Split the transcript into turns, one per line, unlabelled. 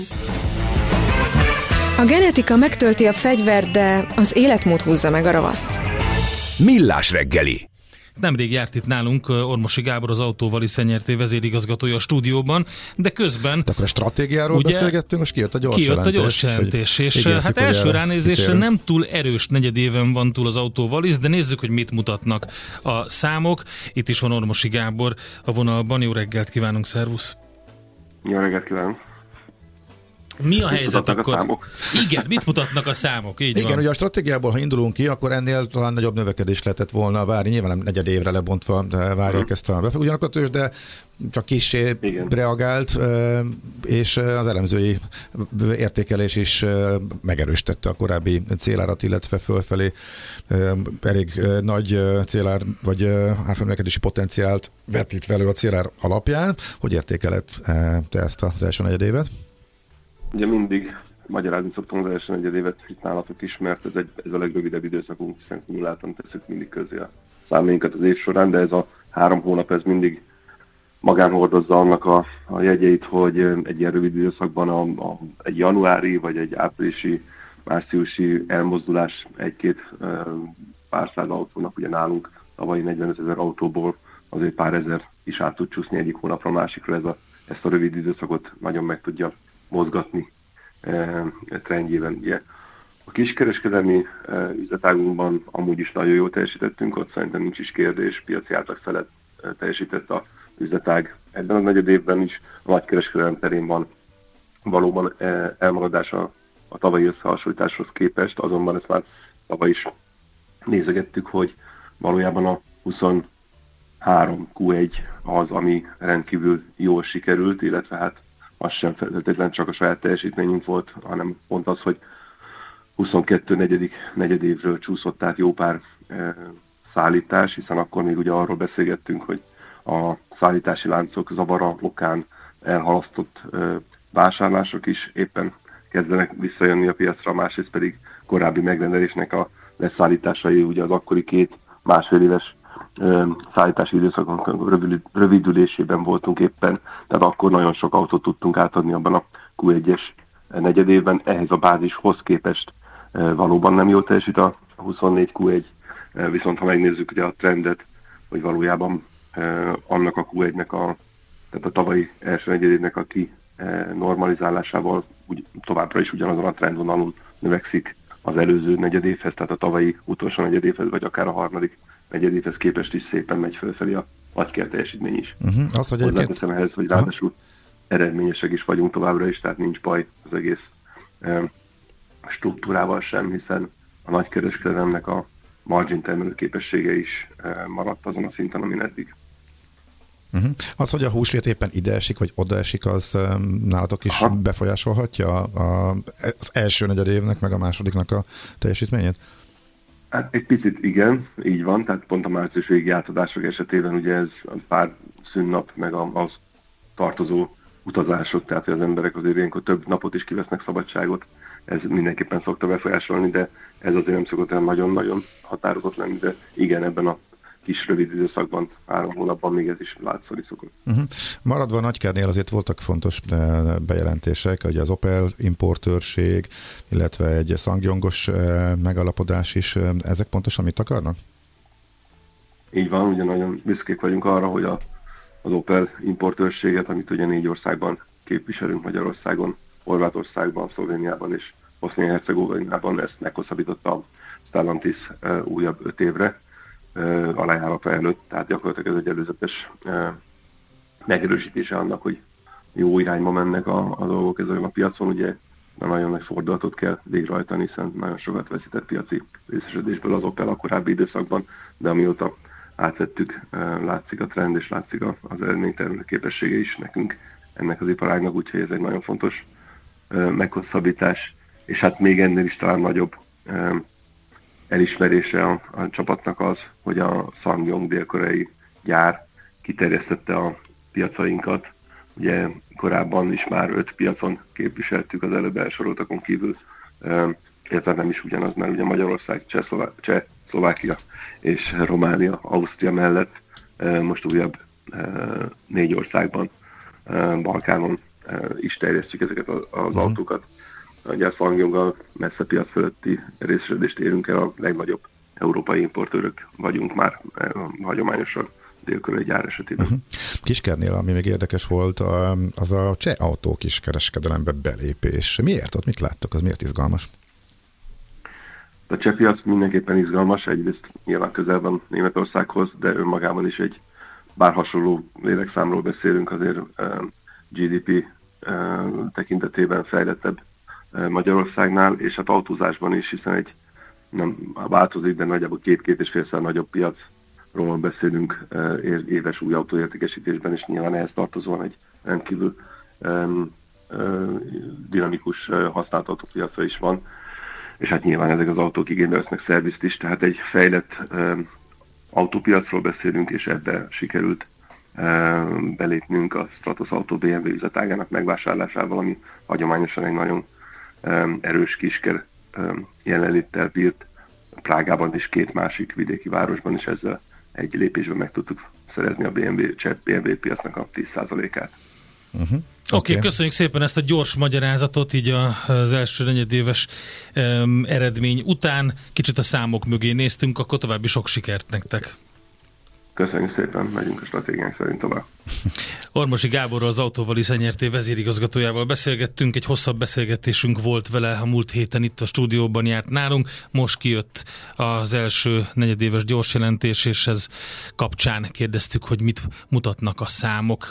A genetika megtölti a fegyvert, de az életmód húzza meg a ravaszt.
Millás reggeli.
Nemrég járt itt nálunk Ormosi Gábor, az Autóvalisz NRT vezérigazgatója a stúdióban, de közben...
De akkor a stratégiáról beszélgettünk, most kijött a gyors jelentés.
És hát első ránézésre nem túl erős negyedéven van túl az Autóvalisz, de nézzük, hogy mit mutatnak a számok. Itt is van Ormosi Gábor a vonalban. Jó reggelt kívánunk, szervusz!
Jó reggelt kívánunk!
Mi a helyzet akkor? Igen, mit mutatnak a számok?
Igen, van. Ugye a stratégiából, ha indulunk ki, akkor ennél talán nagyobb növekedés lehetett volna várni. Nyilván nem negyed évre lebontva várják ezt a befektetést. Ugyanakkor a tőzsde csak kissé reagált, és az elemzői értékelés is megerősítette a korábbi célárat, illetve fölfelé elég nagy célár, vagy árfolyamnövekedési potenciált vetítve elő a célár alapján. Hogy értékeled te ezt az első negyedévet?
Ugye mindig magyarázni szoktunk az első negyedévet itt nálatok is, mert ez a legrövidebb időszakunk, hiszen kumuláltan tesszük mindig közé a számainkat az év során, de ez a 3 hónap ez mindig magán hordozza annak a jegyeit, hogy egy ilyen rövid időszakban egy januári vagy egy áprilisi, márciusi elmozdulás egy-két pár száz autónak, ugye nálunk tavalyi 45 000 autóból azért pár ezer is át tud csúszni egyik hónapra a másikra, ezt a rövid időszakot nagyon meg tudja mozgatni trendjében. Ugye a kiskereskedelmi üzletágunkban amúgy is nagyon jól teljesítettünk, ott szerintem nincs is kérdés, piaci átlag felett teljesített a üzletág. Ebben a negyed évben is a nagykereskedelem terén van valóban elmaradás a tavalyi összehasonlításhoz képest, azonban ezt már tavaly is nézegettük, hogy valójában a 23 Q1 az, ami rendkívül jól sikerült, illetve hát az sem feltétlenül csak a saját teljesítményünk volt, hanem pont az, hogy 22. negyedévről csúszott át jó pár szállítás, hiszen akkor még ugye arról beszélgettünk, hogy a szállítási láncok zavara okán elhalasztott vásárlások is éppen kezdenek visszajönni a piacra, másrészt pedig korábbi megrendelésnek a leszállításai, ugye az akkori 2-1,5 éves szállítási időszakon rövidülésében voltunk éppen, tehát akkor nagyon sok autót tudtunk átadni abban a Q1-es negyedévben, ehhez a bázishoz képest valóban nem jól teljesít a 24 Q1, viszont ha megnézzük ugye a trendet, hogy valójában annak a Q1-nek tehát a tavalyi első negyedévnek a normalizálásával továbbra is ugyanazon a trendvonalon növekszik az előző negyedévhez, tehát a tavalyi utolsó negyedévhez, vagy akár a harmadik negyedévhez képest is szépen megy fölfelé a nagyker teljesítmény is.
Azt, hogy egyébként...
ehhez, hogy ráadásul eredményesek is vagyunk továbbra is, tehát nincs baj az egész struktúrával sem, hiszen a nagykereskedelemnek a margin termelő képessége is maradt azon a szinten, amin eddig.
Az, hogy a húslét éppen ide esik, vagy oda esik, az nálatok is befolyásolhatja az első negyed évnek, meg a másodiknak a teljesítményét?
Hát egy picit igen, így van, tehát pont a március végi átadások esetében ugye ez a pár szünnap, meg az tartozó utazások, tehát hogy az emberek azért ilyenkor több napot is kivesznek szabadságot, ez mindenképpen szokta befolyásolni, de ez azért nem szokott olyan nagyon-nagyon határozott lenni, de igen, ebben a kis rövid időszakban, 3 hónapban még ez is látszani szokott.
Maradva a Nagykernél azért voltak fontos bejelentések, hogy az Opel importőrség, illetve egy szangyongos megalapodás is. Ezek pontosan mit akarnak?
Így van, ugye nagyon büszkék vagyunk arra, hogy az Opel importőrséget, amit ugye 4 országban képviselünk, Magyarországon, Horvátországban, Szlovéniában és Bosznia-Hercegovinában, ezt meghosszabbította a Stellantis újabb 5 évre alájárata előtt, tehát gyakorlatilag ez egy előzetes megerősítése annak, hogy jó irányba mennek a dolgok ezen a piacon, ugye nagyon nagy fordulatot kell végrehajtani, hiszen nagyon sokat veszített piaci részesedésből az Opel a korábbi időszakban, de amióta átvettük, látszik a trend és látszik az eredménytermelő képessége is nekünk, ennek az iparágnak, úgyhogy ez egy nagyon fontos meghosszabbítás, és hát még ennél is talán nagyobb elismerése a csapatnak az, hogy a SsangYong dél-koreai gyár kiterjesztette a piacainkat. Ugye korábban is már 5 piacon képviseltük az előbb elsoroltakon kívül, illetve nem is ugyanaz, mert ugye Magyarország, Szlovákia és Románia, Ausztria mellett most újabb 4 országban, Balkánon is terjesztjük ezeket az autókat. A gyárszalaganyaggal messze piac fölötti részesedést érünk el, a legnagyobb európai importőrök vagyunk már hagyományosan dél-koreai gyár esetében.
Kiskernél, ami még érdekes volt, az a cseh autó kiskereskedelembe belépés. Miért? Ott mit láttok? Az miért izgalmas?
A cseh piac mindenképpen izgalmas, egyrészt nyilván közel van Németországhoz, de önmagában is bár hasonló lélekszámról beszélünk, azért GDP tekintetében fejlettebb Magyarországnál, és hát autózásban is, hiszen nem változik, de nagyjából 2-2,5-szer nagyobb piacról beszélünk éves új autóértékesítésben, és nyilván ehhez tartozóan egy rendkívül dinamikus használt autópiaca is van, és hát nyilván ezek az autók igénybe vesznek szervizt is, tehát egy fejlett autópiacról beszélünk, és ebbe sikerült belépnünk a Stratos Auto BMW üzletágának megvásárlásával, ami hagyományosan egy nagyon erős kisker jelenléttel bírt Prágában és 2 másik vidéki városban, és ezzel egy lépésben meg tudtuk szerezni a BMW piacnak a 10%-át.
Oké, köszönjük szépen ezt a gyors magyarázatot, így az első negyedéves eredmény után. Kicsit a számok mögé néztünk, akkor további sok sikert nektek.
Köszönjük szépen, megyünk a stratégiánk szerint tovább.
Ormosi Gáborral, az Autovaliz NRT vezérigazgatójával beszélgettünk, egy hosszabb beszélgetésünk volt vele a múlt héten, itt a stúdióban járt nálunk, most kijött az első negyedéves gyors jelentés, és ez kapcsán kérdeztük, hogy mit mutatnak a számok.